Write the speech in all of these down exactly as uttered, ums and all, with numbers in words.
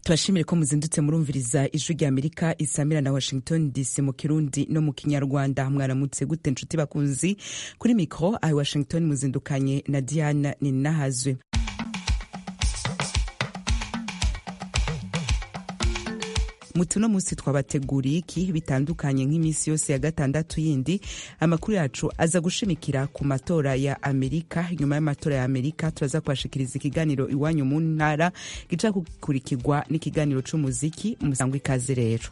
Turashimire ko muzindutse murumviriza ijwi rya Amerika isamira na Washington D C mu Kirundi no mu Kinyarwanda. Mwaramutse gute nshuti bakunzi, kuri mikro ayi Washington muzindukanye na Diana Ninahazwe. Mutuno musi twabateguriye iki bitandukanye nk'imisi yose ya gatandatu yindi. Amakuru yacu aza gushimikira ku matora ya Amerika. Nyuma y'amatora ya Amerika turaza kubashikiriza ikiganiro iwanyu mu ntara gica gukurikirwa n'ikiganiro c'umuziki. Musangwe ikaze rero.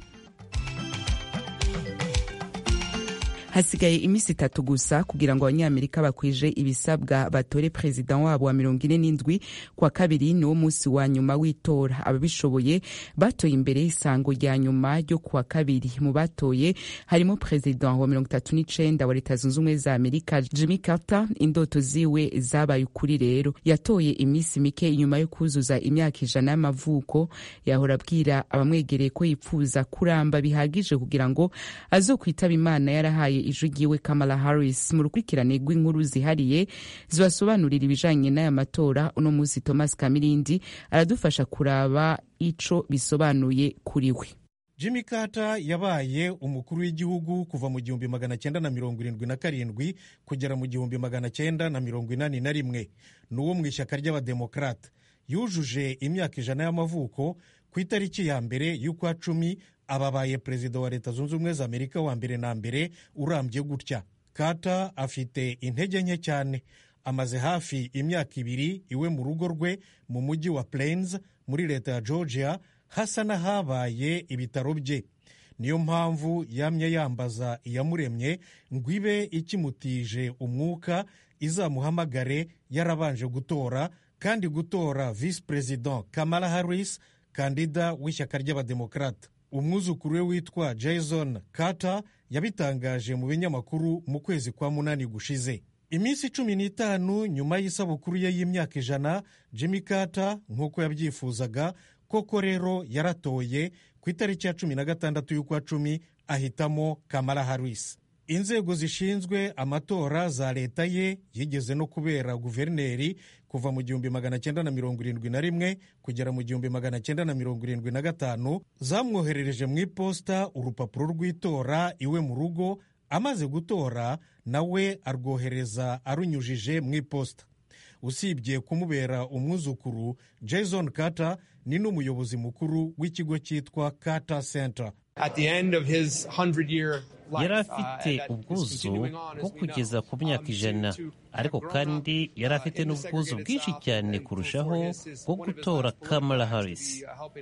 Hasigaye imisi itatu gusa kugira ngo abanyamerika bakwije ibisabwa batore president wabo wa mirongo ine n'indwi. Kwa kabiri ni wo musi wa nyuma w'itora. Ababishoboye batoye imbere y'isango rya nyuma ryo kwa kabiri. Mu batoye harimo president wa mirongo itatu n'icenda wa Leta Zunze Ubumwe za Amerika Jimmy Carter. Indoto ziwe zabaye ukuri rero. Yatoye imisi mike inyuma yo kuzuza imyaka ijana y'amavuko. Yahora abwira abamwegereye ko yipfuza kuramba bihagije kugira ngo azokwitaba Imana yarahaye ijwi ryiwe Kamala Harris. Mu rukurikirane rw'inkuru zihariye zibasobanurira ibijanye n'aya matora, uno musi Thomas Kamirindi aradufasha kuraba ico bisobanuye kuri we. Jimmy Carter yabaye umukuru w'igihugu kuva mu gihumbi magana cyenda na mirongo irindwi na karindwi kugera mu gihumbi magana cyenda na mirongo inani na rimwe. Nuwo mu ishyaka ry'abademokrate. Yujuje imyaka ijana y'amavuko ku itariki ya mbere y'ukwa cumi. Ababaye perezida wa Leta Zunze Ubumwe za Amerika wa mbere na mbere urambye gutya. Carter afite intege nke cyane. Amaze hafi imyaka ibiri iwe mu rugo rwe mu mujyi wa Plains muri leta ya Georgia, hasa n'ahabaye ibitaro bye. Niyo mpamvu yamye yambaza iyamuremye ngo ibe ikimutije umwuka izamuhamagare yarabanje gutora, kandi gutora vice president Kamala Harris, kandida w'ishyaka ry'abademokrate. Umwuzukuru we witwa Jason Carter yabitangaje mu binyamakuru mu kwezi kwa munani gushize. Iminsi cumi n'itanu nyuma y'isabukuru ye y'imyaka ijana, Jimmy Carter nk'uko yabyifuzaga koko rero yaratoye ku itariki ya cumi na gatandatu y'ukwa cumi, ahitamo Kamala Harris. Inzego zishinzwe amatora za leta ye, yigeze no kubera guverineri kuva mu gihumbi magana cyenda na mirongo irindwi na rimwe kugera mu gihumbi magana cyenda na mirongo irindwi na gatanu, zamwoherereje mu iposta urupapuro rw'itora iwe mu rugo. Amaze gutora nawe arwohereza arunyujije mu iposta. Usibye kumubera umwuzukuru, Jason Carter ni n'umuyobozi mukuru w'ikigo cyitwa Carter Center. At the end of his hundred year yari afite ubwuzu bwo kugeza ku myaka ijana, ariko kandi yari afite n'ubwuzu bwinshi cyane kurushaho bwo gutora Kamala Harris.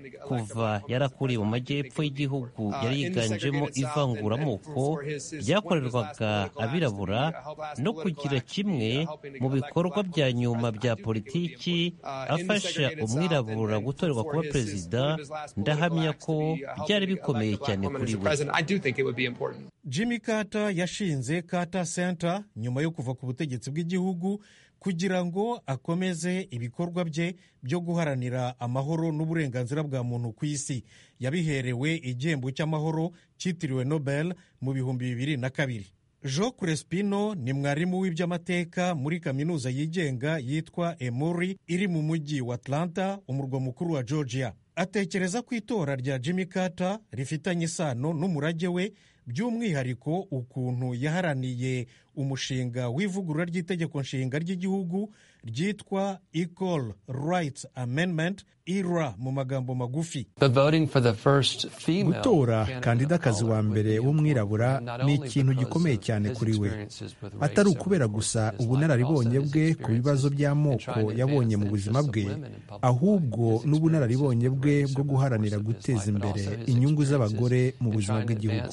Kuva yarakuriye mu majyepfo y'igihugu yari yiganjemo ivanguramoko ryakorerwaga abirabura, no kugira kimwe mu bikorwa bya nyuma bya politiki afasha umwirabura gutorerwa kuba perezida, ndahamya ko byari bikomeye cyane kuri we. Jimmy Carter yashinze Carter Center nyuma yo kuva ku butegetsi bw'igihugu kugira ngo akomeze ibikorwa bye byo guharanira amahoro n'uburenganzira bwa muntu ku isi. Yabiherewe igihembo cy'amahoro cyitiriwe Nobel mu bihumbi bibiri na kabiri. Joe Crespino ni mwarimu w'iby'amateka muri kaminuza yigenga yitwa Emory iri mu mujyi wa Atlanta, umurwa mukuru wa Georgia. Atekereza ko itora rya Jimmy Carter rifitanye isano n'umurage we, by'umwihariko ukuntu yaharaniye umushinga w'ivugurura ry'itegeko nshinga ry'igihugu ryitwa Equal Rights Amendment, I R A mu magambo magufi. Gutora kandidakazi wa mbere w'umwirabura ni ikintu gikomeye cyane kuri we, atari ukubera gusa ubunararibonye bwe ku bibazo by'amoko yabonye mu buzima bwe, ahubwo n'ubunararibonye bwe bwo guharanira guteza imbere inyungu z'abagore mu buzima bw'igihugu.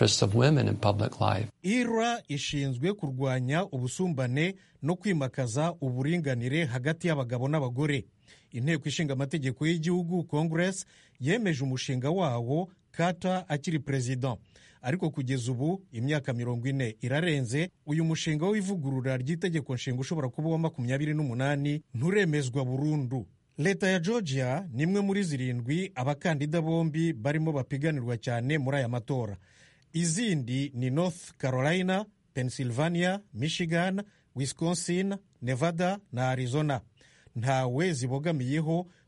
I R A ishinzwe kurwanya ubusumbane no kwimakaza uburinganire hagati y'abagabo n'abagore. Inteko ishinga amategeko y'igihugu Congress yemeje umushinga wawo Carter akiri president, ariko kugeza ubu imyaka mirongo ine irarenze, uyu mushinga w'ivugurura ry'itegeko nshinga ushobora kuba wa makumyabiri n'umunani nturemezwa burundu. Leta ya Georgia ni imwe muri zirindwi abakandida bombi barimo bapiganirwa cyane muri aya matora. Izindi ni North Carolina, Pennsylvania, Michigan, Wisconsin, Nevada na Arizona. Ntawe zibogamiyeho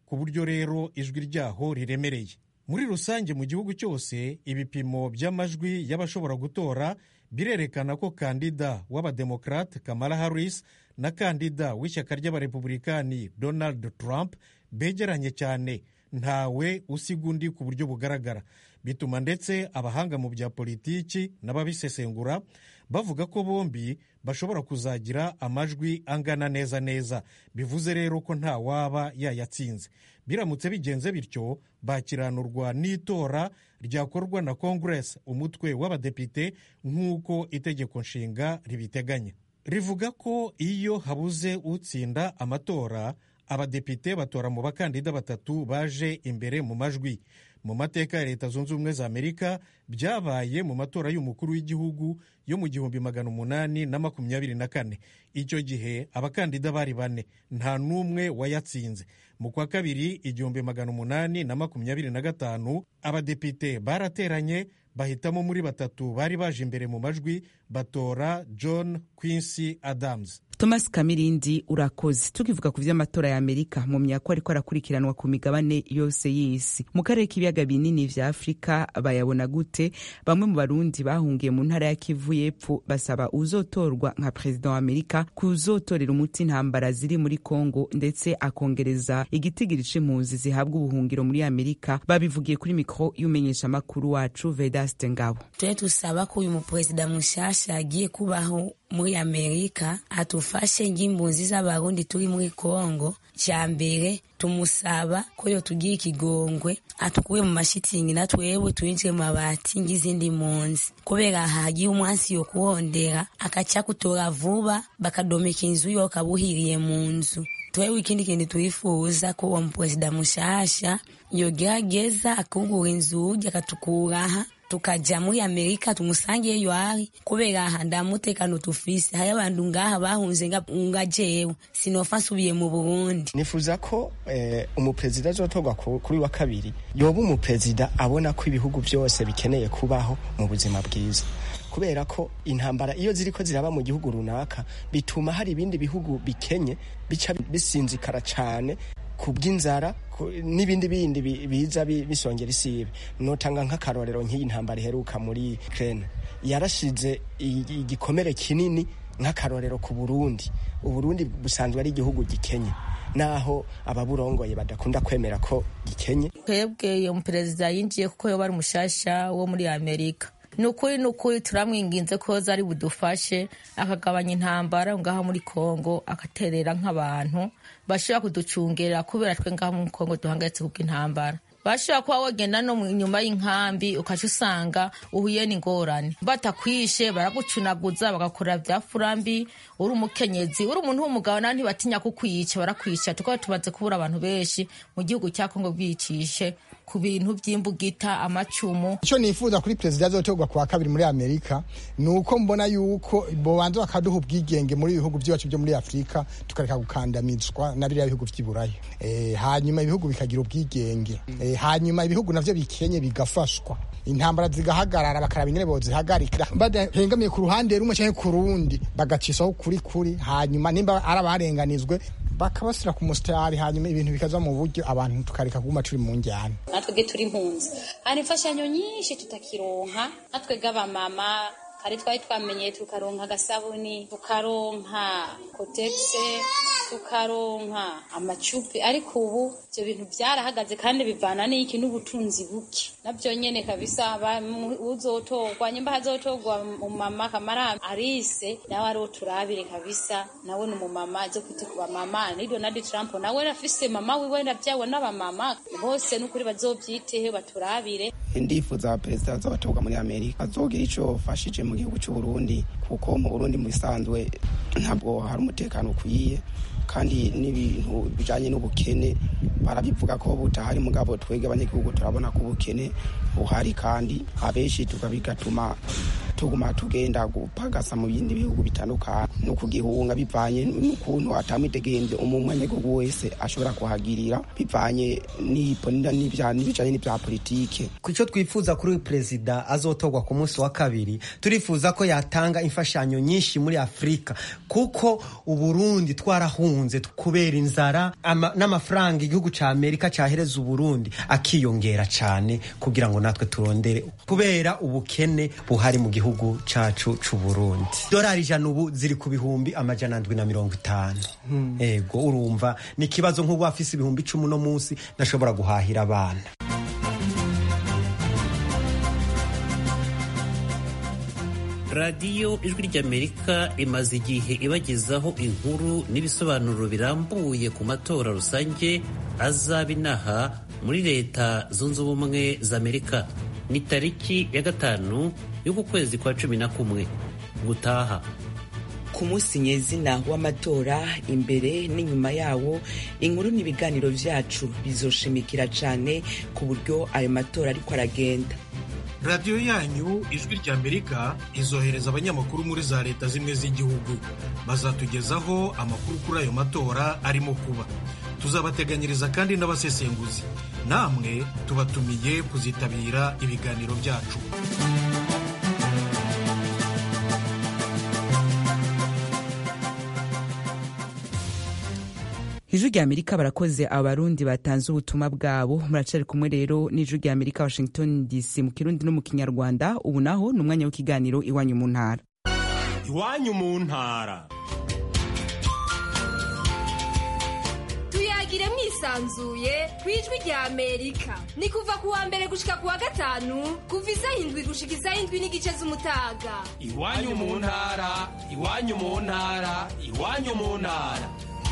ku buryo rero ijwi ryaho riremereye. Muri rusange mu gihugu cyose ibipimo by'amajwi y'abashobora gutora birerekana ko kandida w'abademokrate Kamala Harris na kandida w'ishyaka ry'abarepublikani Donald Trump begeranye cyane, ntawe usiga undi ku buryo bugaragara. Bituma ndetse abahanga mu bya politiki n'ababisesengura bavuga ko bombi bashobora kuzagira amajwi angana neza neza. Bivuze rero ko nta waba yayatsinze. Biramutse bigenze bityo bakiranurwa n'itora ryakorwa na Congress, umutwe w'abadepite, nk'uko itegeko nshinga ribiteganya. Rivuga ko iyo habuze utsinda amatora, abadepite batora mu bakandida batatu baje imbere mu majwi. Mu mateka ya Leta Zunze Ubumwe za Amerika byabaye mu matora y'umukuru w'igihugu yo mu gihumbi magana umunani na makumyabiri na kane. Icyo gihe abakandida bari bane, nta n'umwe wayatsinze. Mu kwa kabiri igihumbi magana umunani na makumyabiri na gatanu abadepite barateranye bahitamo muri batatu bari baje imbere mu majwi, batora John Quincy Adams. Thomas Kamirindi, urakoze. Tukivuga ku vy'amatora ya Amerika, mu myaka ariko arakurikiranwa ku migabane yose y'isi, mu karere k'ibiyaga binini vya Afrika bayabona gute? Bamwe mu Barundi bahungiye mu ntara ya Kivu y'Epfo basaba uzotorwa nka president wa Amerika kuzotorera umuti intambara ziri muri Kongo, ndetse akongereza igitigiri c'impunzi zihabwa ubuhungiro muri Amerika. Babivugiye kuri mikro y'umenyesha makuru wacu Vedaste Ngabo. Twe tusaba ko uyu mu president mushasha agiye kubaho muri Amerika atufashe ng'impunzi z'abarundi turi muri Kongo. Cya mbere tumusaba ko yo tugiye ikigongwe atukuye mu mashitingi natwewe twinjire mu mabati ng'izindi mpunzi, kubera hagiye umwansi yo kuhondera akaca kutora vuba bakadomeka inzu yo kabuhiriye mu nzu. Twewe ikindi kintu twifuza ko uwo mu president mushasha yogerageza akugura inzu akatukuraha tukaja muri Amerika tumusangiye yo ari, kubera aha ndamutekano tufise haya bantu ngaha bahunze nga jewe sinofa nsubiye mu Burundi. Nifuza ko eh, umupresident azotorwa kuri wa kabiri yoba umupresident abona ko ibihugu byose bikeneye kubaho mu buzima bwiza, kubera ko intambara iyo ziriko ziraba mu gihugu runaka bituma hari ibindi bihugu bikenye bica bisinzikara cyane kubw'inzara n'ibindi bindi biza bisongera isibe. Notanga nk'akarorero nk'iyi ntambara iheruka muri Ukraine yarashize igikomere kinini nk'akarorero ku Burundi. Uburundi busanzwe ari igihugu gikenye, naho ababurongoye badakunda kwemera ko gikenye. Twebwe mu perezida yinjiye kuko yoba ari umushasha wo muri Amerika. Nukuri nukuri turamwinginze ko zari budufashe akagabanya intambara ngaha muri Kongo, akaterera nk'abantu bashobora kuducungera, kubera twe ngaha mu Kongo duhangayitse kuko intambara. Bashobora kuba wagenda no nyuma y'inkambi ukaca usanga uhuye n'ingorane, batakwishe baragucunaguza bagakora bya furambi. Uri umukenyezi uri umuntu w'umugabo nandi batinya kukwica barakwica. Tukaba tubaze kubura abantu benshi mu gihugu cya Kongo bwicishe ku bintu by'imbugita amacumu. Icyo nifuza kuri president azotorwa kwa kabiri muri Amerika nuko mbona yuko bobanza bakaduha ubwigenge muri ibihugu byacu byo muri Afrika, tukareka gukandamizwa na biriya bihugu by'Iburayi. Eh hanyuma ibihugu bikagira ubwigenge. Eh hanyuma ibihugu navyo bikenye bigafashwa, intambara zigahagarara bakaraba ingene bozihagarika, badahengamiye ku ruhande rumwe cyangwa ku rundi bagacishaho kuri kuri, hanyuma nimba arabarenganizwe bakabasira ku mustari, hanyuma ibintu bikaza mu buryo abantu tukareka kuguma turi mu njyana. Natwe turi impunzi hari imfashanyo nyinshi tutakironka, natwe g'abamama hari twari twamenye tukaronka agasabuni, tukaronka kotegise, tukaronka amacupi, ariko ubu ibyo bintu byarahagaze kandi bivana n'iki n'ubutunzi buke. Nabyo nyene kabisa uzotorwa nyimba hazotorwa umama Kamala Harris nawe ari turabire kabisa, nawe n'umumama azo kwite kuba mama ni Donald Trump nawe rafise mama wiwe ndavyawe n'abamama bose n'ukuri bazobyitehe baturabire. Ndifuza president azotorwa muri Amerika azogira ico fashije mu gihugu cy'u Burundi, kuko mu Burundi mu isanzwe ntabwo hari umutekano ukwiye, kandi n'ibintu bijanye n'ubukene barabivuga ko butahari, mugabo twege abanyagihugu turabona ko ubukene buhari kandi abenshi tukabigatuma tuguma tugenda gupagasa mu bindi bihugu bitandukanye no kugihunga bivanye n'ukuntu atamwidegemvye umumwanyagihugu wese ashobora kuhagirira bivanye n'ibijanye n'ivya politike. Kuco twifuza kuri uyu perezida azotorwa ku munsi wa kabiri, turifuza ko yatanga imfashanyo nyinshi muri Afrika, kuko Uburundi twarahunze kubera inzara n'amafaranga igihugu ca Amerika cahereza Uburundi akiyongera cane kugira ngo natwe turondere kubera ubukene buhari mu gihugu cacu c'u Burundi. Dolari ijana ubu ziri ku bihumbi amajana ndwi na mirongo itanu. Hmm. Ego urumva ni ikibazo nk'ubu afise ibihumbi icumi no munsi nashobora guhahira abana. radiyo ijwi ry'Amerika imaze igihe ibagezaho inkuru n'ibisobanuro birambuye ku matora rusange azaba inaha muri leta zunze ubumwe za Amerika. Ni tariki ya gatanu y'uku kwezi kwa cumi na kumwe gutaha. Ku munsi nyezina w'amatora, imbere n'inyuma yawo, inkuru n'ibiganiro vyacu bizoshimikira cane ku buryo ayo matora ariko aragenda. radiyo yanyu ijwi ry'Amerika izohereza abanyamakuru muri za leta zimwe z'igihugu, bazatugezaho amakuru kuri ayo matora arimo kuba. Tuzabateganyiriza kandi n'abasesenguzi, namwe tubatumiye kuzitabira ibiganiro byacu. Ijwi ry'Amerika barakoze abarundi batanze ubutumwa bwabo. Muracari kumwe rero n'Ijwi ry'Amerika Washington D C mu Kirundi no mu Kinyarwanda. Ubu naho ni umwanya w'ikiganiro Iwanyu mu ntara. Iwanyu mu ntara. Tuyagire mwisanzuye kw'Ijwi ry'Amerika. Ni kuva ku wa mbere gushika ku wa gatanu, kuva isaha indwi gushika isaha indwi n'igice z'umutaga. Iwanyu mu ntara, Iwanyu mu ntara, Iwanyu mu ntara.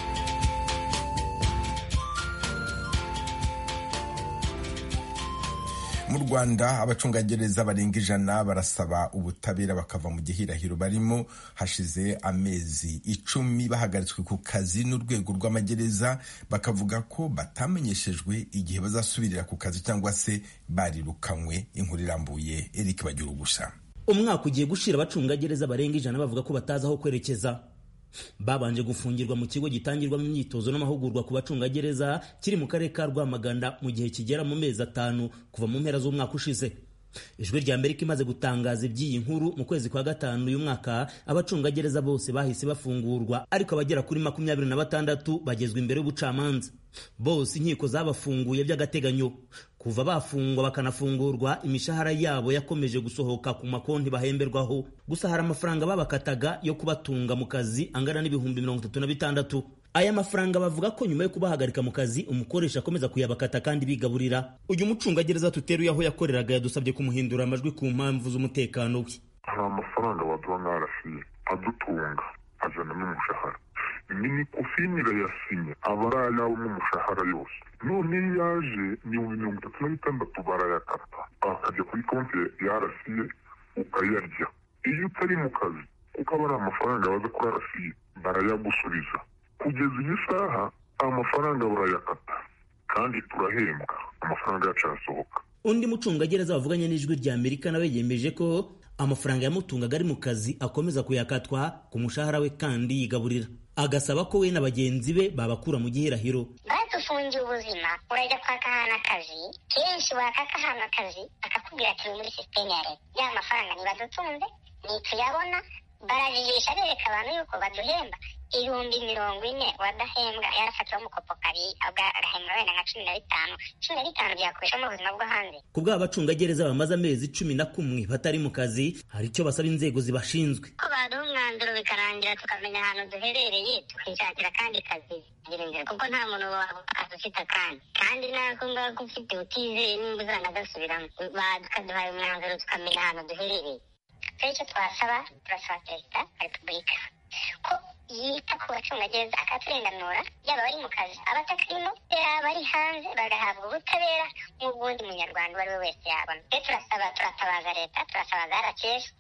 Mu Rwanda abacungagereza barenga ijana barasaba ubutabera bakava mu gihirahiro barimo. Hashize amezi icumi bahagaritswe ku kazi n'urwego rw'amagereza, bakavuga ko batamenyeshejwe igihe bazasubirira ku kazi cyangwa se barirukanywe. Inkuru irambuye Eric Bagirugusha. Umwaka ugiye gushira abacungagereza barenga ijana bavuga ko batazi aho kwerekeza. Babanje gufungirwa mu kigo gitangirwamo imyitozo n'amahugurwa ku bacungagereza kiri mu karere ka Rwamagana mu gihe kigera mu mezi atanu kuva mu mpera z'umwaka ushize. Ijwi ry'Amerika imaze gutangaza iby'iyi nkuru mu kwezi kwa gatanu uyu mwaka, abacungagereza bose bahise bafungurwa, ariko abagera kuri makumyabiri na batandatu bagezwa imbere y'ubucamanza. Bose inkiko zabafunguye by'agateganyo. Kuva bafungwa bakanafungurwa, imishahara yabo yakomeje gusohoka ku makonti bahemberwaho. Gusa hari amafaranga babakataga yo kubatunga mu kazi angana n'ibihumbi mirongo itatu na bitandatu. Aya mafaranga bavuga ko nyuma yo kubahagarika mu kazi umukoresha akomeza kuyabakata kandi bigaburira. Uyu mucungagereza tuteruye aho yakoreraga yadusabye kumuhindura amajwi ku mpamvu z'umutekano we. Hari amafaranga baduha nk'arasiye adutunga ajana n'umushahara, ni kofini irayasinye aba ari ayawe n'umushahara yose. None yaje ni mirongo itatu na bitandatu barayakata akajya kuri konti yarasiye ukayarya. Iyo utari mu kazi kuko aba ari amafaranga baza kuri arasiye barayagusubiza. Kugeza iyi saha amafaranga barayakata kandi turahembwa, amafaranga yacu arasohoka. Undi mucungagereza wavuganye n'Ijwi ry'Amerika nawe yemeje ko amafaranga yamutungaga ari mu kazi akomeza kuyakatwa ku mushahara we kandi yigaburira. Agasaba ko we na bagenzi be babakura mu gihirahiro. Badufungiye ubuzima, urajya kwaka ahantu akazi, kenshi wakaka ahantu akazi akakubwira ati muri sisiteme ya leta ya mafaranga ntibadutunze ntituyabona. Barajigisha bereka abantu yuko baduhemba ibihumbi mirongo ine wadahembwa yarafatiwe umukopo kabiri agahembwa wenda nka cumi na bitanu cumi na bitanu byakoresha mu buzima bwo hanze. Ku bw'abacungagereza bamaze amezi cumi na kumwe batari mu kazi, hari icyo basaba inzego zibashinzwe ko baduha umwanzuro bikarangira tukamenya ahantu duherereye tukishakira kandi kazi kuko nta muntu ufite akandi kandi nako ngako ufite utizeye nimba uzanagasubiramo. Bakaduhaye umwanzuro tukamenya ahantu duherereye. Icyo twasaba turasaba perezida wa repubulika ko yita ku bacungagereza akaturenganura, yaba bari mu kazi abatakarimo, yaba ari hanze bagahabwa ubutabera nk'ubundi munyarwanda uwo ari we wese yabona. Rero turasaba turatabaza leta, turasabaza R H S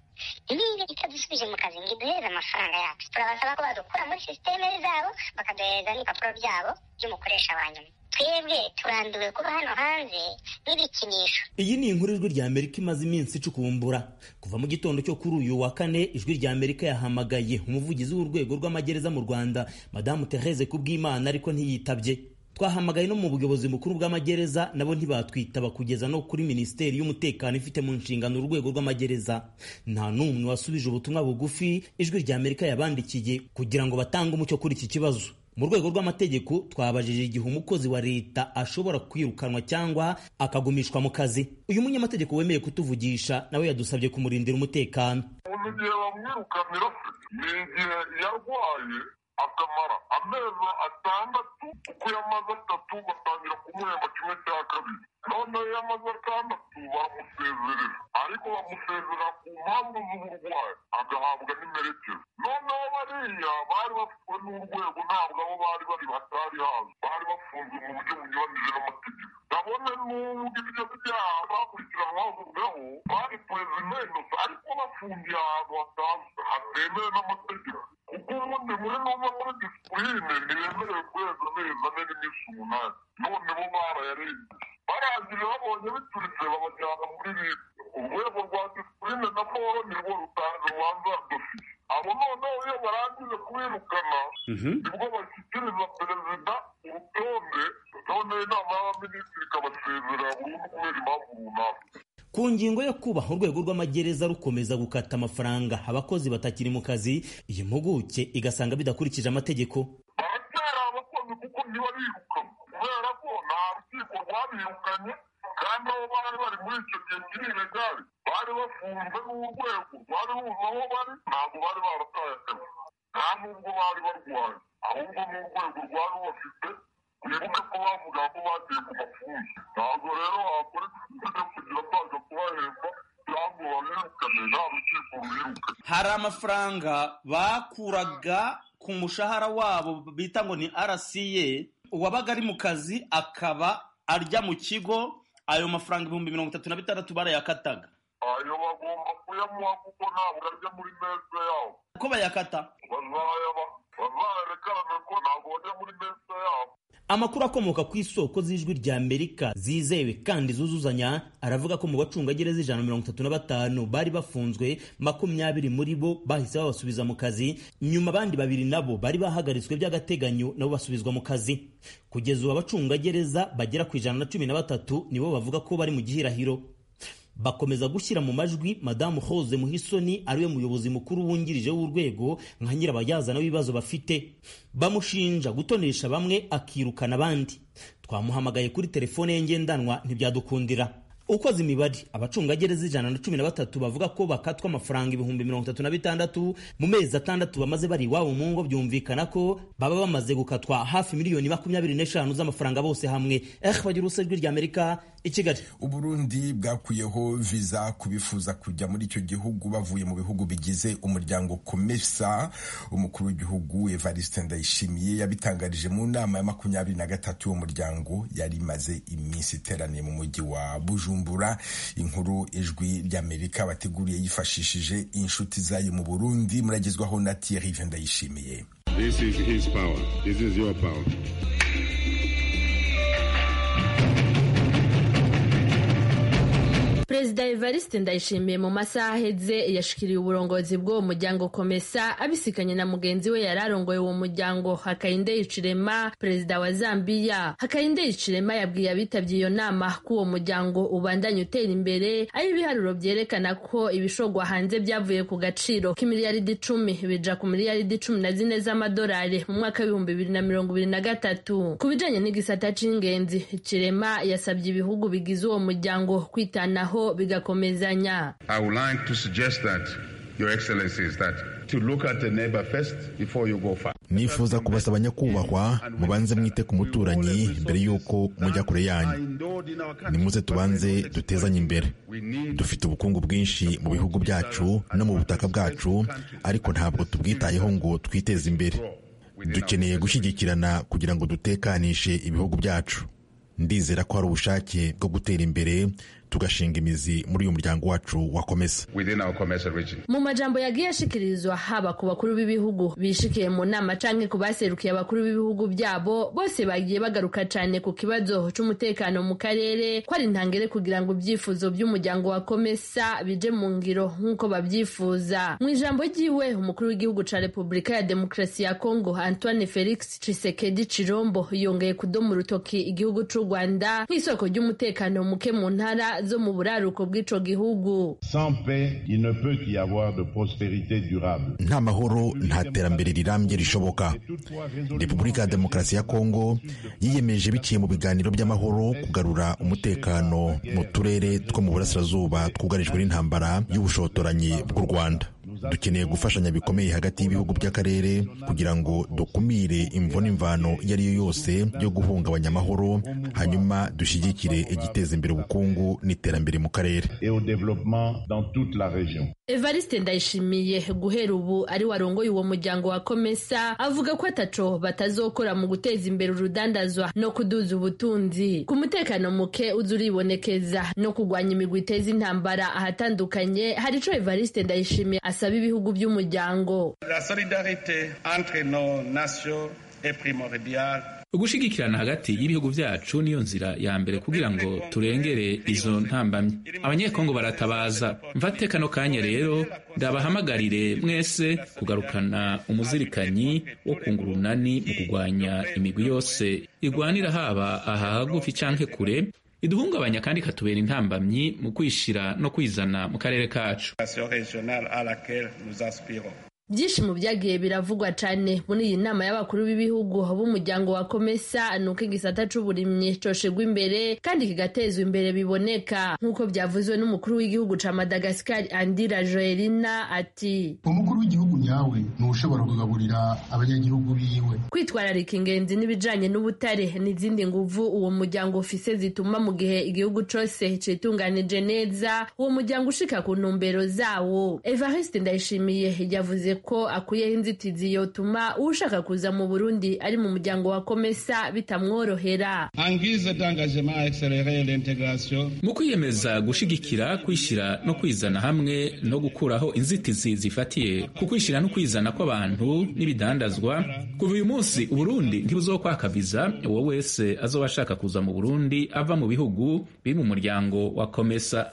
niba itadusubije mu kazi ngo iduhereze amafaranga yacu turabasaba ko badukura muri sisiteme zabo bakaduhereza n'ibipapuro byabo by'umukoresha wa nyuma. Twebwe turanduwe kuba hano hanze n'ibikinisho. Iyi ni inkuru ijwi rya Amerika imaze iminsi icukumbura. Kuva mu gitondo cyo kuri uyu wa kane, ijwi rya Amerika yahamagaye umuvugizi w'urwego rw'amagereza mu Rwanda Madamu Therese Kubwimana ariko ntiyitabye. Twahamagaye no mu buyobozi bukuru bw'amagereza nabo ntibatwitaba kugeza no kuri Minisiteri y'Umutekano ifite mu nshingano urwego rw'amagereza. Nta n'umwe wasubije ubutumwa bugufi ijwi rya Amerika yabandikiye kugira ngo batange umucyo kuri iki kibazo. Mu rwego rw'amategeko twabajije igihe umukozi wa leta ashobora kwirukanwa cyangwa akagumishwa mu kazi. Uyu munyamategeko wemeye kutuvugisha nawe yadusabye kumurindira umutekano. Mu gihe bamwirukanira ni igihe yarwaye akamara amezi atandatu, kuko yamaze atatu batangira kumuhemba kimwe cya kabiri, none yamaze atandatu baramusezerera, ariko bamusezerera ku mpamvu z'uburwayi agahabwa n'imperekeza. Noneho bariya bari bafitwe n'urwego ntabwo abo bari bari batari hazi, bari bafunzwe mu buryo bunyuranije n'amategeko. Ndabona n'ubwo ibyo byaha bakurikiranwaho bari prezimenosa, ariko bafungiye ahantu hatazwi hatemewe n'amategeko, kuko ubundi muri n'uva muri disipurine ntibemerewe kurenza amezi ane n'iminsi umunani. None bo barayarenze, barangije babonye bituritse babajyana muri leta. Urwego rwa disipurine na moro nirwo rutanga urubanza dosiye. Abo noneho iyo barangije kubirukana nibwo bashyikiriza perezida urutonde, none inama y'abaminisitiri ikabasezerera burundu kubera impamvu runaka. Ku ngingo yo kubaha urwego rw'amagereza rukomeza gukata amafaranga abakozi batakiri mu kazi, iyi mpuguke igasanga bidakurikije amategeko. Baratera abakozi kuko ntibarirukanwa, kubera ko nta rukiko rwabirukanye, kandi abo bari bari muri icyo gihe kiri ilegari bari bafunzwe n'urwego rwari ruzi aho bari, ntabwo bari barataye akazi, nta nubwo bari barwaye, ahubwo n'urwego rwari rubafite. Wibuke ko bavuga ko bagiye ku mafunzo, ntabwo rero wakora ikigo kugira baza kubahemba cyangwa babirukane, nta rukiko rubirukane. Hari amafaranga bakuraga ku mushahara wabo bita ngo ni R C A, uwabaga ari mu kazi akaba arya mu kigo, ayo mafaranga ibihumbi mirongo itatu na bitandatu barayakataga. Ayo bagomba kuyamuha kuko ntabwo arya muri meza yabo. Ko bayakata bazayaba bazayerekana ko ntabwo bajya muri meza yabo. Amakuru akomoka ku isoko z'ijwi rya Amerika zizewe kandi zuzuzanya aravuga ko mu bacungagereza ijana na mirongo itatu na batanu bari bafunzwe, makumyabiri muri bo bahise babasubiza mu kazi, nyuma abandi babiri nabo bari bahagaritswe by'agateganyo nabo basubizwa mu kazi. Kugeza ubu abacungagereza bagera ku ijana na cumi na batatu nibo bavuga ko bari mu gihirahiro. Bakomeza gushyira mu majwi Madamu Rose Muhisoni ariwe muyobozi mukuru wungirije w'urwego nka nyirabayazana w'ibibazo bafite. Bamushinja gutonesha bamwe akirukana abandi. Twamuhamagaye kuri telefone ye ngendanwa ntibyadukundira. Ukoze imibare abacungagereza ijana na cumi na batatu bavuga ko bakatwa amafaranga ibihumbi mirongo itatu na bitandatu mu mezi atandatu bamaze bari iwabo mu ngo, byumvikana ko baba bamaze gukatwa hafi miliyoni makumyabiri n'eshanu z'amafaranga bose hamwe. Eh bagira usajwi rya Amerika i Kigali. Uburundi bwakuyeho visa kubifuza kujya muri icyo gihugu bavuye mu bihugu bigize umuryango Komesa. Umukuru w'igihugu Evariste Ndayishimiye yabitangarije mu nama ya makumyabiri na gatatu y'umuryango yari imaze iminsi iteraniye mu mujyi wa Bujumbura. Inkuru ijwi ry'Amerika bateguriye yifashishije inshuti zayo mu Burundi, muragezwaho na Thierry Ndayishimiye. This is his power. This is your power. Perezida Evariste Ndayishimiye mu masaha aheze yashikiriye uburongozi bw'uwo muryango Komesa abisikanye na mugenzi we yararongoye uwo muryango Hakainde Hichilema, perezida wa Zambia. Hakainde Hichilema yabwiye abitabye iyo nama ko uwo muryango ubandanya utera imbere, aho ibiharuro byerekana ko ibishogwa hanze byavuye ku gaciro k'imiliyaridi icumi bija ku miliyaridi cumi na zine z'amadolari mu mwaka w'ibihumbi bibiri na mirongo ibiri na gatatu. Ku bijanye n'igisata c'ingenzi, Hichilema yasabye ibihugu bigize uwo muryango kwitanaho bigakomezanya. I would like to suggest that Your Excellencies that to look at the neighbor first before you go far. Nifuza kubasaba nyakubahwa mubanze mwite ku muturanyi mbere yuko mujya kure yanyu. Nimuze tubanze dutezanye imbere. Dufite ubukungu bwinshi mu bihugu byacu no mu butaka bwacu, ariko ntabwo tubwitayeho ngo twiteze imbere. Dukeneye gushyigikirana kugira ngo dutekanishe ibihugu byacu. Ndizera ko hari ubushake bwo gutera imbere, tugashinga imizi muri uyu muryango wacu wa COMESA. Mu majambo yagiye ashikirizwa haba ku bakuru b'ibihugu bishikiye mu nama canke ku baserukiye abakuru b'ibihugu byabo, bose bagiye bagaruka cane ku kibazo c'umutekano mu karere ko ari ntangere kugira ngo ibyifuzo by'umuryango wa COMESA bije mu ngiro nk'uko babyifuza. Mu ijambo ryiwe umukuru w'igihugu ca Repubulika ya Demokarasi ya Kongo Antoine Felix Tshisekedi Chilombo yongeye kudoma urutoki igihugu c'u Rwanda nk'isoko ry'umutekano muke mu ntara zo mu buraruko bw'ico gihugu. Nta mahoro nta terambere rirambye rishoboka. Repubulika ya Demokarasi ya Kongo yiyemeje biciye mu biganiro by'amahoro kugarura umutekano mu turere two mu burasirazuba twugarijwe n'intambara y'ubushotoranyi bw'u Rwanda. Dukeneye gufashanya bikomeye hagati y'ibihugu by'akarere kugira ngo dukumire imvune imvano iyo ari yo yose yo guhungabanya amahoro, hanyuma dushyigikire igiteza imbere ubukungu n'iterambere mu karere. Evariste Ndayishimiye guhera ubu ari warongoye uwo muryango wa COMESA avuga ko ataco batazokora mu guteza imbere urudandazwa no kuduza ubutunzi ku mutekano muke uzuribonekeza no kugwanya imigwi iteza intambara ahatandukanye. Hari ico Evariste Ndayishimiye asaba ibihugu by'umuryango. La solidarité entre nos nations est primordiale. Ugushigikirana hagati y'ibihugu byacu niyo nzira ya mbere kugira ngo turengere izo ntambamye. Abanyekongo baratabaza. Mfate kano kanya rero ndabahamagarire mwese kugarukana umuzirikanyi wo kungurunani mu kugwanya imigwi yose igwanira haba aha hagufi canke kure, iduhungabanya kandi katubera intambamyi mu kwishira no kwizana mu karere kacu. Byinshi mu byagiye biravugwa cane muri iyi nama y'abakuru b'ibihugu b'umuryango wa COMESA nuko igisata c'uburimyi coshegwa imbere kandi kigatezwa imbere biboneka nk'uko byavuzwe n'umukuru w'igihugu ca Madagascar Andira Joelina ati umukuru w'igihugu nyawe ntushobora kugaburira abanyagihugu biwe. Kwitwararika ingenzi n'ibijanye n'ubutare n'izindi nguvu uwo muryango ufise zituma mu gihe igihugu cose citunganije neza uwo muryango ushika ku ntumbero zawo. Evariste Ndayishimiye yavuze ko akuyeho inzitizi yotuma ushaka kuza mu Burundi ari mu muryango wa COMESA bitamworohera. Mu kwiyemeza gushigikira kwishira no kwizana hamwe no gukuraho inzitizi zifatiye ku kwishira no kwizana kw'abantu n'ibidandazwa, kuva uyu munsi Uburundi ntibuzokwaka viza uwo wese azoba ashaka kuza mu Burundi ava mu bihugu biri mu muryango wa COMESA.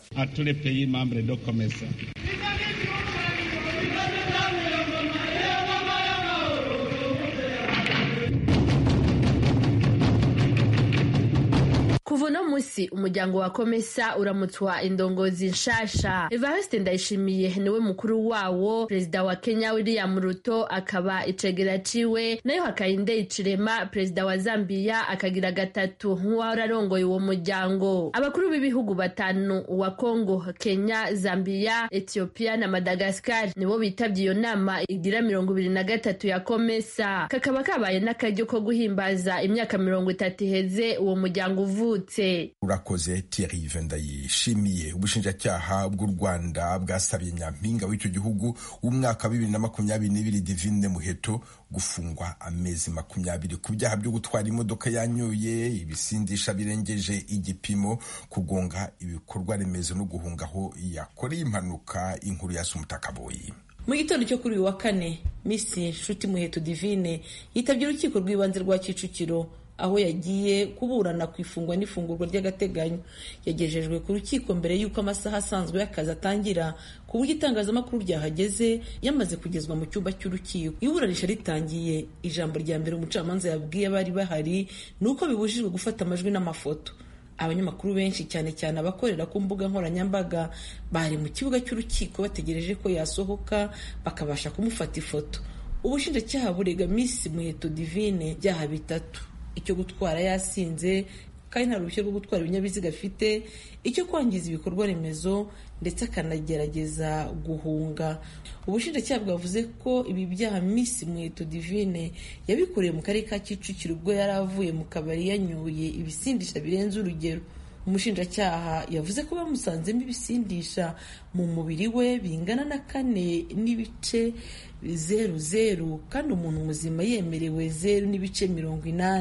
Kuva no musi umuryango wa COMESA uramutswa indongozi nshasha. Evariste Ndayishimiye niwe mukuru wawo, perezida wa Kenya William Ruto akaba icegera ciwe, nayo Hakainde Hichilema perezida wa Zambia akagira gatatu nk'uwahora arongoye uwo muryango. Abakuru b'ibihugu batanu wa Kongo, Kenya, Zambia, Ethiopia na Madagascar nibo bitavye iyo nama igira mirongo ibiri na gatatu ya COMESA. Kakaba kabaye n'akaryo ko guhimbaza imyaka mirongo itatu iheze uwo muryango uvuye. Urakoze Thierry Ndayishimiye. Ubushinjacyaha bw'u Rwanda bwasabye nyampinga w'icyo gihugu w'umwaka wa bibiri na makumyabiri n'ibiri Divine Muheto gufungwa amezi makumyabiri ku byaha byo gutwara imodoka yanyoye, ibisindisha birengeje igipimo, kugonga ibikorwa remezo no guhungaho yakoreye impanuka. Inkuru ya Sumutakaboyi. Mu gitondo cyo kuri uyu wa kane, Miss Nshuti Muheto Divine yitabye urukiko rw'ibanze rwa Kicukiro aho yagiye kuburana ku ifungwa n'ifungurwa ry'agateganyo. Yagejejwe ku rukiko mbere y'uko amasaha asanzwe y'akazi atangira, ku buryo itangazamakuru ryahageze yamaze kugezwa mu cyumba cy'urukiko. Iburanisha ritangiye, ijambo rya mbere umucamanza yabwiye abari bahari ni uko bibujijwe gufata amajwi n'amafoto. Abanyamakuru benshi cyane cyane abakorera ku mbuga nkoranyambaga bari mu kibuga cy'urukiko bategereje ko yasohoka bakabasha kumufata ifoto. Ubushinjacyaha burega Miss Muheto Divine byaha bitatu: icyo gutwara yasinze kandi nta ruhushya rwo gutwara ibinyabiziga afite, icyo kwangiza ibikorwa remezo ndetse akanagerageza guhunga. Ubushinjacyaha bwavuze ko ibi byaha Miss Muheto Divine yabikoreye mu karere ka Kicukiro ubwo yari avuye mu kabari yanyoye ibisindisha birenze urugero. Umushinjacyaha yavuze ko bamusanzemo ibisindisha mu mubiri we bingana na kane n'ibice zeru zeru kandi umuntu muzima yemerewe zeru n'ibice mirongo inani.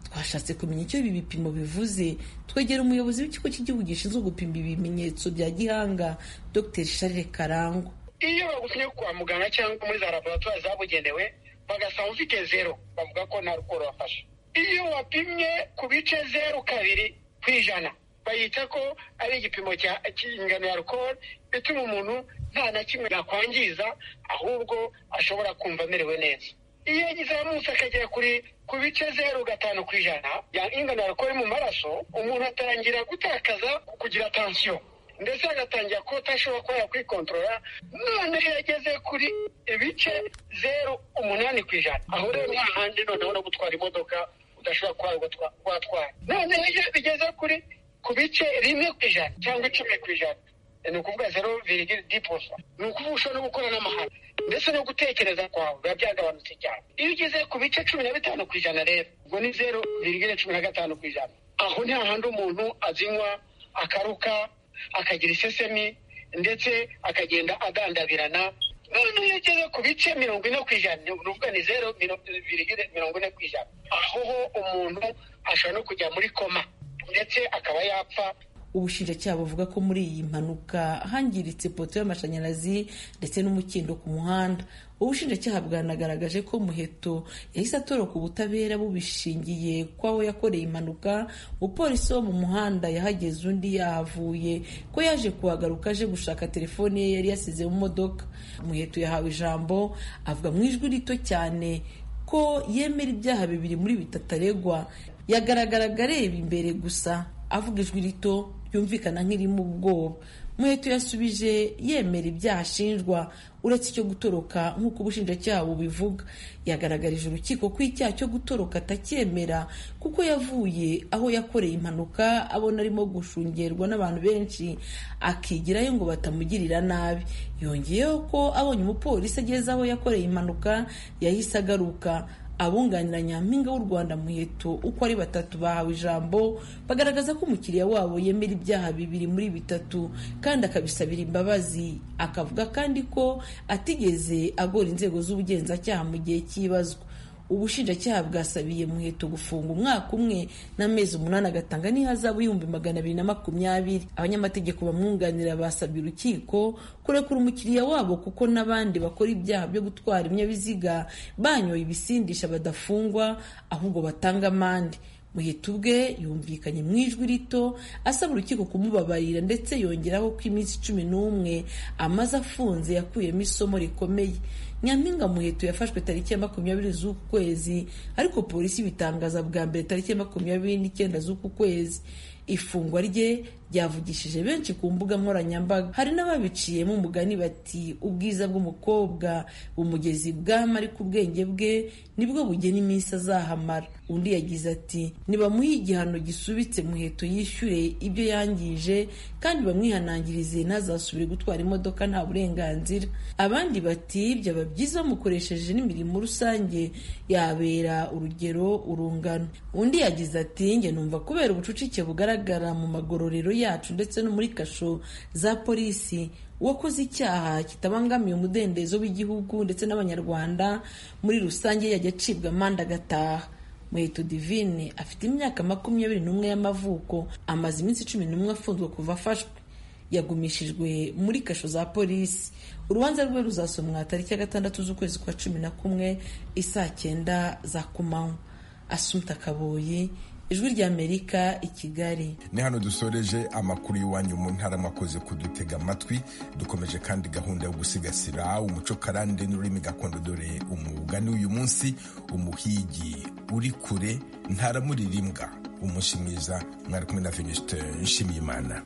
twashatse kumenya icyo ibi bipimo bivuze twegera umuyobozi w'ikigo cy'igihugu gishinzwe gupima ibimenyetso bya gihanga Dr Charles Karangwa. Iyo bagusanye kwa muganga cyangwa muri za laboratoire zabugenewe bagasanga ufite zero bavuga ko nta rukoro wafashe. Iyo wapimye ku bice zeru kabiri ku ijana bayita ko ari igipimo cy'ingano ya alcohol bituma umuntu nta na kimwe yakwangiza ahubwo ashobora kumva amerewe neza. Iyo yazamutse akagera kuri ku bice zeru gatanu ku ijana ya ingano ya alcohol mu maraso umuntu atangira gutakaza kugira tension ndetse agatangira ko atashobora kuba yakwikontorora. None iyo yageze kuri ibice zeru umunani ku ijana aho rero nta handi noneho no gutwara imodoka udashobora kuba watwara. None iyo bigeze kuri ku bice rimwe ku ijana cyangwa icumi ku ijana ni ukuvuga zero virgule dix pourcent ni ukuvuga ushobora no gukora n'amahanga ndetse no gutekereza kwawe biba byagabanutse cyane. Iyo ugeze ku bice cumi na bitanu ku ijana rero ubwo ni zero virgule cumi na gatanu ku ijana aho nta handi umuntu azinywa akaruka akagira isesemi ndetse akagenda agandabirana. None iyo ugeze ku bice mirongo ine ku ijana ni ukuvuga ni zero virgule mirongo ine ku ijana aho ho umuntu ashobora no kujya muri koma ndetse akaba yapfa. Ubushinjacyaha buvuga ko muri iyi mpanuka hangiritse poto y'amashanyarazi ndetse n'umukindo ku muhanda. Ubushinjacyaha bwanagaragaje ko Muheto yahise atoroka ubutabera bubishingiye kwaho yakoreye impanuka. Umupolisi wo mu muhanda yahageze undi yahavuye ko yaje kuhagaruka aje gushaka telefone ye yari yasize mu modoka. Muheto yahawe ijambo avuga mu ijwi rito cyane ko yemera ibyaha bibiri muri bitatu aregwa. Yagaragaraga areba imbere gusa avuga ijwi rito ryumvikana nk'irimo ubwoba. Muheto yasubije yemera ibyaha ashinjwa uretse icyo gutoroka nk'uko ubushinjacyaha bubivuga. Yagaragarije urukiko ko icyaha cyo gutoroka atacyemera kuko yavuye aho yakoreye impanuka abona arimo gushungerwa n'abantu benshi akigirayo ngo batamugirira nabi. Yongeyeho ko abonye umupolisi ageze aho yakoreye impanuka yahise agaruka. Abunganira Nyampinga w'u Rwanda Muheto uko ari batatu bahawe ijambo bagaragaza ko umukiriya wabo yemera ibyaha bibiri muri bitatu kandi akabisabira imbabazi. Akavuga kandi ko atigeze agora inzego z'ubugenzacyaha mu gihe cy'ibazwa. Ubushinjacyaha bwasabiye Muheto gufunga umwaka umwe n'amezi umunani agatanga n'ihazabu y'ibihumbi magana abiri na makumyabiri. Abanyamategeko bamwunganira basabye urukiko kurekura umukiriya wabo kuko n'abandi bakora ibyaha byo gutwara ibinyabiziga banyoye ibisindisha badafungwa ahubwo batanga amande. Muheto ubwe yumvikanye mu ijwi rito asaba urukiko kumubabarira ndetse yongeraho ko iminsi cumi n'umwe amaze afunze yakuyemo isomo rikomeye. Nyampinga Muheto yafashwe tariki ya makumyabiri z'uku kwezi ariko polisi bitangaza bwa mbere tariki ya makumyabiri n'icyenda z'uku kwezi. Ifungwa rye ryavugishije benshi ku mbuga nkoranyambaga. Hari n'ababiciyemo umugani bati ubwiza bw'umukobwa bumugezi bwama ariko ubwenge bwe nibwo bugena iminsi azahamara. Undi yagize ati nibamuhe igihano gisubitse Muheto yishyure ibyo yangije kandi bamwihanangirize ntazasubire gutwara imodoka nta burenganzira. Abandi bati byaba byiza bamukoresheje n'imirimo rusange yabera urugero urungano. Undi yagize ati njye numva kubera ubucucike bugaragara mu magororero yacu ndetse no muri kasho za polisi uwakoze icyaha kitabangamiye umudendezo w'igihugu ndetse n'abanyarwanda muri rusange yajya acibwa amande agataha. Muheto Divine afite imyaka makumyabiri n'umwe y'amavuko amaze iminsi cumi n'umwe afunzwe kuva afashwe. Yagumishijwe muri kasho za polisi. Urubanza rwe ruzasomwa tariki ya gatandatu z'ukwezi kwa cumi na kumwe isaa cyenda za kumanywa. Asumta Kaboyi, Ijwi ry'Amerika i Kigali. Ni hano dusoreje amakuru y'iwanyu mu ntara mwakoze kudutega amatwi. Dukomeje kandi gahunda yo gusigasira umuco karande n'ururimi gakondo, dore umugani uyu munsi umuhigi uri kure ntaramuririmbwa. Umunsi mwiza, mwari kumwe na Venuste Nshimiyimana.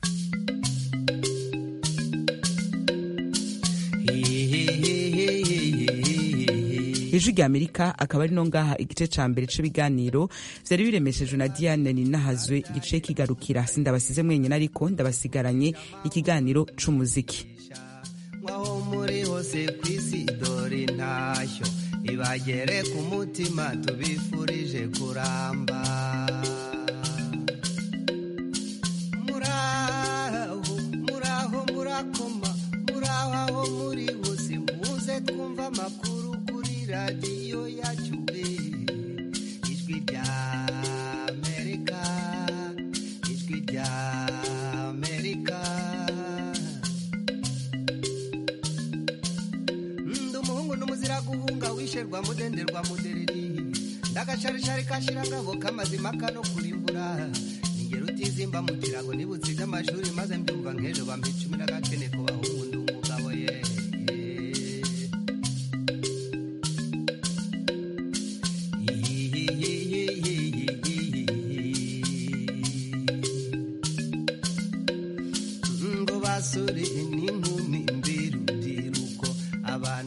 Ijwi ry'Amerika akaba ari no ngaha igice ca mbere c'ibiganiro vyari biremeshejwe na Diane Ninahazwe. Igice kigarukira sindabasize mwenyene ariko ndabasigaranye ikiganiro c'umuziki. Mwaho muri hose kwisi dore ntashyo ibagere ku mutima tubifurije kuramba. Muraho muraho murakoma muraho aho muri hose muze twumva amakuru radiyo yacu Ijwi rya musherwa mudenderwa mudereri ndagacarishari kashirangabo kamazima kano kurimbura ningero utizimba mu kirago nibutse amashuri maze mbyumva nk'ejo bampa icumi n'agakene ku bahungu